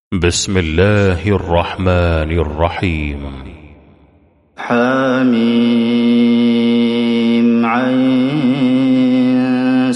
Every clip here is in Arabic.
بسم الله الرحمن الرحيم. حميم عين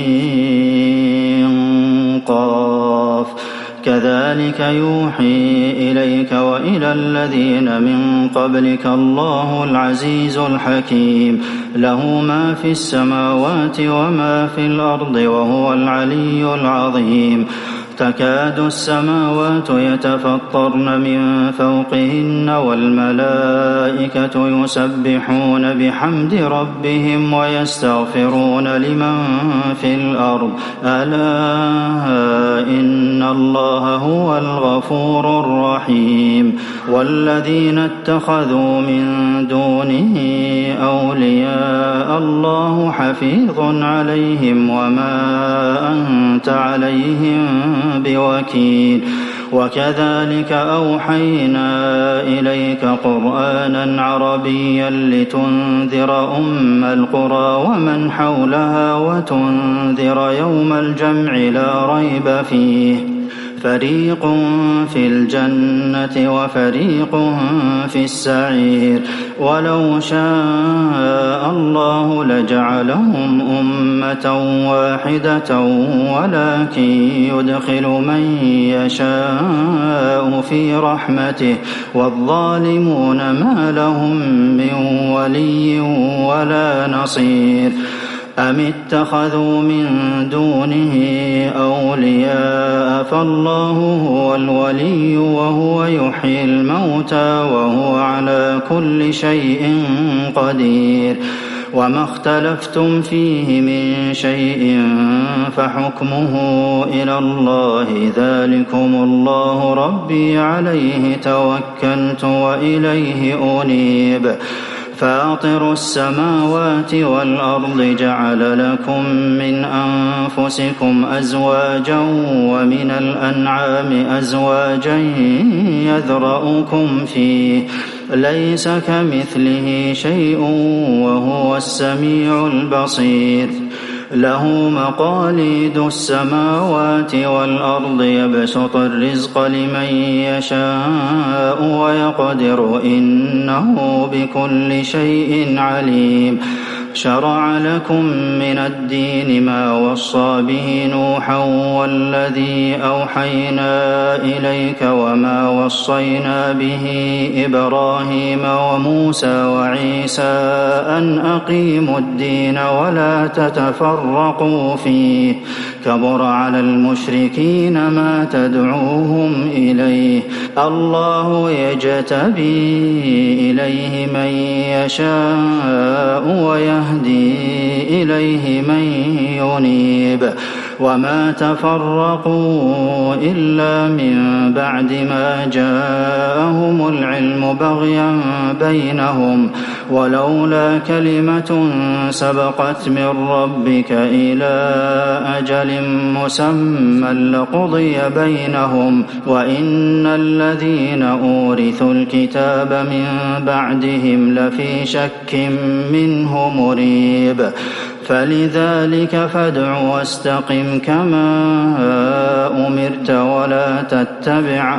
سين قاف كذلك يوحي إليك وإلى الذين من قبلك الله العزيز الحكيم له ما في السماوات وما في الأرض وهو العلي العظيم تكاد السماوات يتفطرن من فوقهن والملائكة يسبحون بحمد ربهم ويستغفرون لمن في الأرض ألا إن الله هو الغفور الرحيم والذين اتخذوا من دونه أولياء الله حفيظ عليهم وما أنت عليهم بوكيل وكذلك أوحينا إليك قرآنا عربيا لتنذر أم القرى ومن حولها وتنذر يوم الجمع لا ريب فيه فريق في الجنة وفريق في السعير ولو شاء الله لجعلهم أمة واحدة ولكن يدخل من يشاء في رحمته والظالمون ما لهم من ولي ولا نصير أم اتخذوا من دونه أولياء فالله هو الولي وهو يحيي الموتى وهو على كل شيء قدير وما اختلفتم فيه من شيء فحكمه إلى الله ذلكم الله ربي عليه توكلت وإليه أنيب فاطر السماوات والأرض جعل لكم من أنفسكم أزواجا ومن الأنعام أزواجا يذرأكم فيه ليس كمثله شيء وهو السميع البصير له مقاليد السماوات والأرض يبسط الرزق لمن يشاء ويقدر إنه بكل شيء عليم شرع لكم من الدين ما وصى به نوحا والذي أوحينا إليك وما وصينا به إبراهيم وموسى وعيسى أن أقيموا الدين ولا تتفرقوا فيه كبر على المشركين ما تدعوهم إليه الله يجتبي إليه من يشاء ويهدي إليه من ينيب وما تفرقوا إلا من بعد ما جاءهم العلم بغيا بينهم ولولا كلمة سبقت من ربك إلى أجل مسمى لقضي بينهم وإن الذين أورثوا الكتاب من بعدهم لفي شك منه مريب فلذلك فادع واستقم كما أمرت ولا تتبع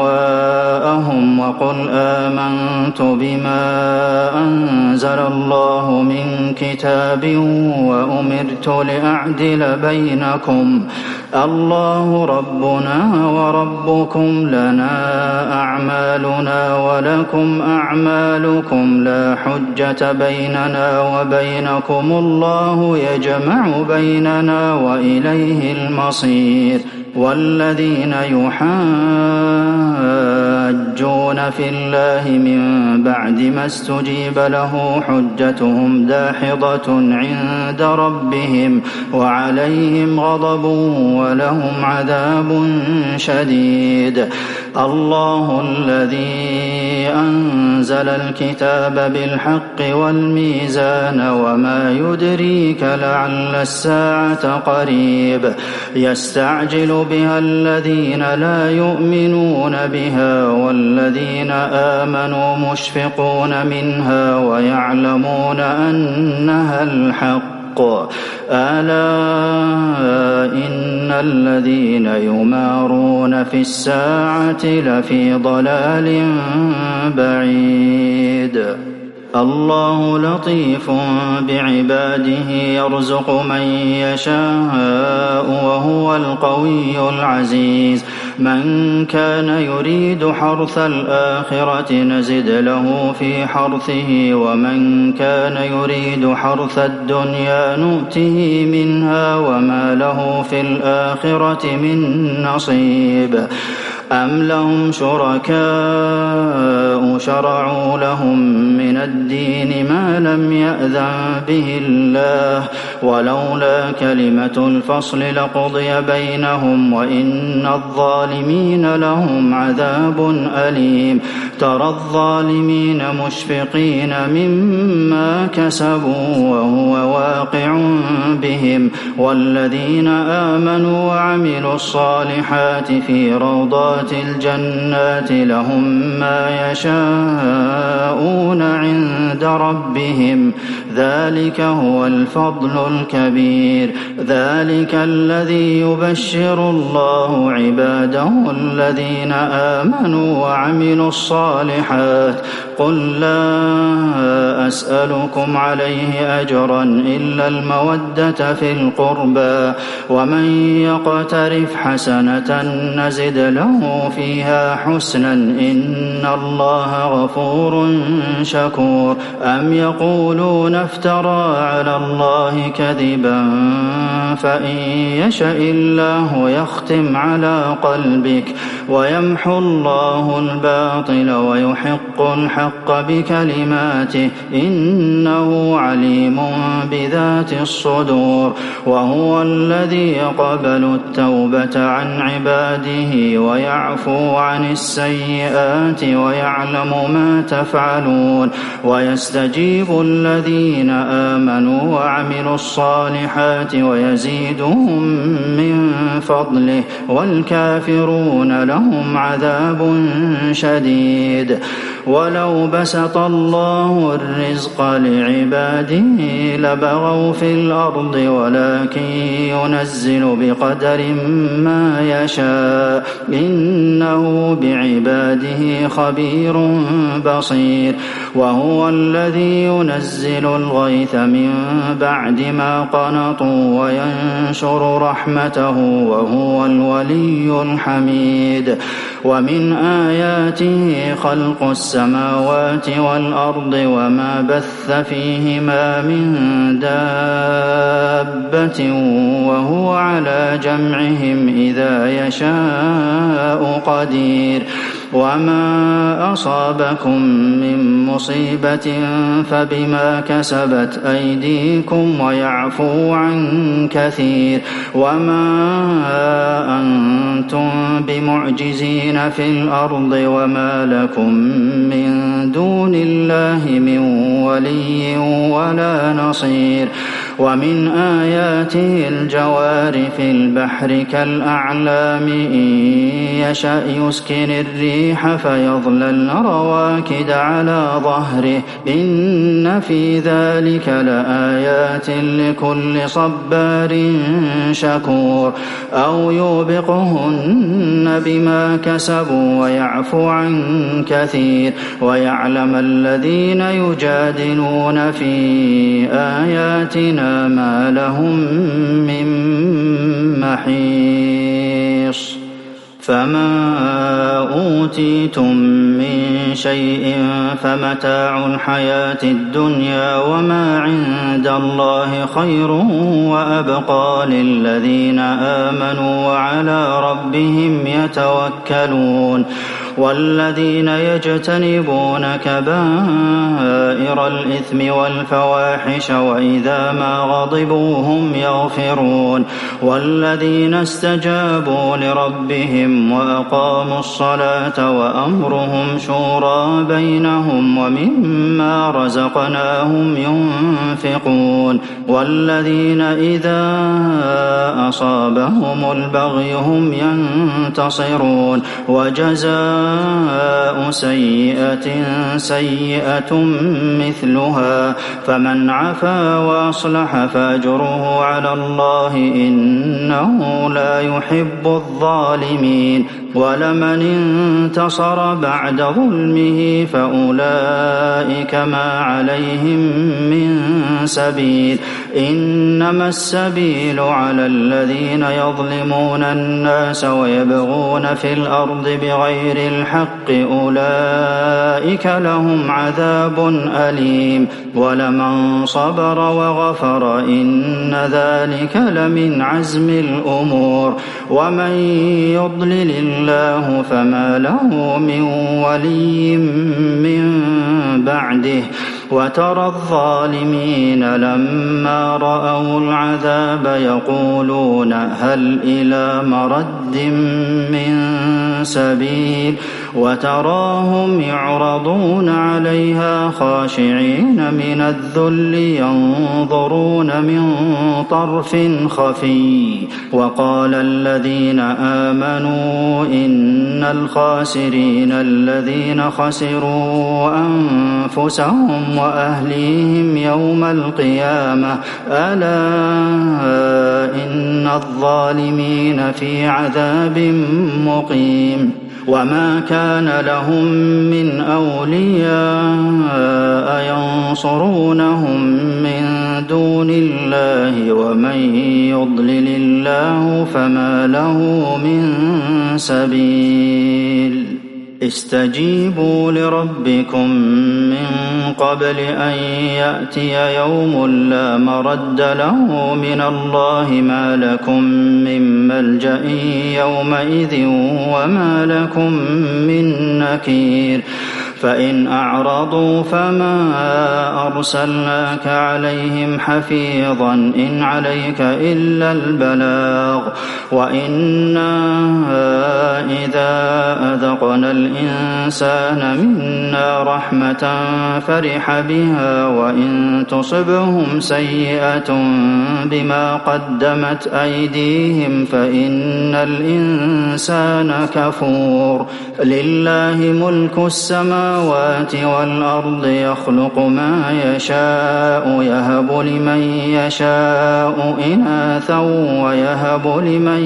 أهواءهم وقل آمنت بما أنزل الله من كتاب وأمرت لأعدل بينكم الله ربنا وربكم لنا أعمالنا ولكم أعمالكم لا حجة بيننا وبينكم الله يجمع بيننا وإليه المصير والذين يحاجون في الله من بعد ما استجيب له حجتهم داحضة عند ربهم وعليهم غضب ولهم عذاب شديد الله الذي أنزل الكتاب بالحق والميزان وما يدريك لعل الساعة قريب يستعجل بها الذين لا يؤمنون بها والذين آمنوا مشفقون منها ويعلمون أنها الحق الحق ألا إن الذين يمارون في الساعة لفي ضلال بعيد الله لطيف بعباده يرزق من يشاء وهو القوي العزيز من كان يريد حرث الآخرة نزد له في حرثه ومن كان يريد حرث الدنيا نؤته منها وما له في الآخرة من نصيب أم لهم شركاء شرعوا لهم من الدين ما لم يأذن به الله ولولا كلمة الفصل لقضي بينهم وإن الظالمين لهم عذاب أليم ترى الظالمين مشفقين مما كسبوا وهو واقع بهم والذين آمنوا وعملوا الصالحات في روضات الجنات لهم ما يشاءون عند ربهم ذلك هو الفضل الكبير ذلك الذي يبشر الله عباده الذين آمنوا وعملوا الصالحات قل لا أسألكم عليه أجرا إلا المودة في القربى ومن يقترف حسنة نزد له فيها حسنا إن الله غفور شكور أم يقولون افترى على الله كذبا فإن يشأ الله يختم على قلبك ويمحو الله الباطل ويحق الحق بكلماته إنه عليم بذات الصدور وهو الذي يقبل التوبة عن عباده ويعفو عن السيئات ويعلم ما تفعلون ويستجيب الذين آمنوا وعملوا الصالحات ويزيدهم من فضله والكافرون لهم عذاب شديد ولو بسط الله الرزق لعباده لبغوا في الأرض ولكن ينزل بقدر ما يشاء إنه بعباده خبير بصير وهو الذي ينزل الغيث من بعد ما قنطوا وينشر رحمته وهو الولي الحميد ومن آياته خلق السماوات والأرض وما بث فيهما من دابة وهو على جمعهم إذا يشاء قدير وما أصابكم من مصيبة فبما كسبت أيديكم ويعفو عن كثير وما أنتم بمعجزين في الأرض وما لكم من دون الله من ولي ولا نصير ومن آياته الجوار في البحر كالأعلام إن يشأ يسكن الريح فيظللن رواكد على ظهره إن في ذلك لآيات لكل صبار شكور أو يوبقهن بما كسبوا ويعفو عن كثير ويعلم الذين يجادلون في آياتنا ما لهم من محيص فما أوتيتم من شيء فمتاع الحياة الدنيا وما عند الله خير وأبقى للذين آمنوا وعلى ربهم يتوكلون والذين يجتنبون كبائر الإثم والفواحش وإذا ما غضبوا هم يغفرون والذين استجابوا لربهم وأقاموا الصلاة الصلاة وأمرهم شورى بينهم ومما رزقناهم ينفقون والذين إذا أصابهم البغي هم ينتصرون وجزاء سيئة سيئة مثلها فمن عفا وأصلح فأجره على الله إنه لا يحب الظالمين ولمن انتصر بعد ظلمه فأولئك ما عليهم من سبيل إنما السبيل على الذين يظلمون الناس ويبغون في الأرض بغير الحق أولئك لهم عذاب أليم ولمن صبر وغفر إن ذلك لمن عزم الأمور ومن يضلل الله فما له من ولي من بعده وترى الظالمين لما رأوا العذاب يقولون هل إلى مرد من سبيل وتراهم يعرضون عليها خاشعين من الذل ينظرون من طرف خفي وقال الذين آمنوا إن الخاسرين الذين خسروا أنفسهم وأهليهم يوم القيامة ألا إن الظالمين في عذاب مقيم وما كان لهم من أولياء ينصرونهم من دون الله ومن يضلل الله فما له من سبيل استجيبوا لربكم من قبل أن يأتي يوم لا مرد له من الله ما لكم من ملجأ يومئذ وما لكم من نكير فإن أعرضوا فما أرسلناك عليهم حفيظا إن عليك إلا البلاغ وإنا إذا أذقنا الإنسان منا رحمة فرح بها وإن تصبهم سيئة بما قدمت أيديهم فإن الإنسان كفور لله ملك السماوات والأرض يخلق ما يشاء يهب لمن يشاء إناثا ويهب لمن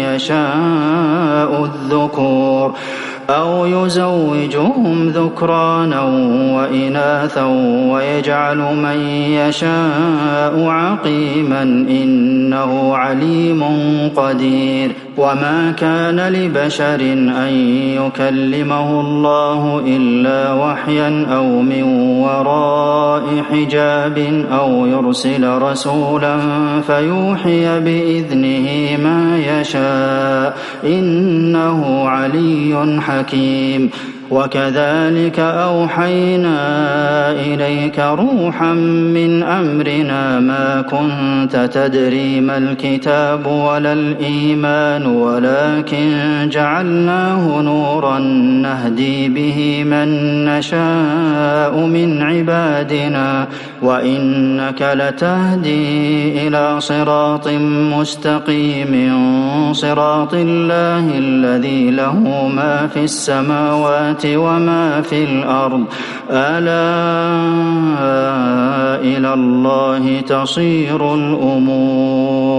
يشاء الذكور أو يزوجهم ذكرانا وإناثا ويجعل من يشاء عقيما إنه عليم قدير وما كان لبشر أن يكلمه الله إلا وحيا أو من وراء حجاب أو يرسل رسولا فيوحي بإذنه ما يشاء إنه علي حكيم وكذلك أوحينا إليك روحا من أمرنا ما كنت تدري ما الكتاب ولا الإيمان ولكن جعلناه نورا نهدي به من نشاء من عبادنا وإنك لتهدي إلى صراط مستقيم صراط الله الذي له ما في السماوات وما في الأرض ألا إلى الله تصير الأمور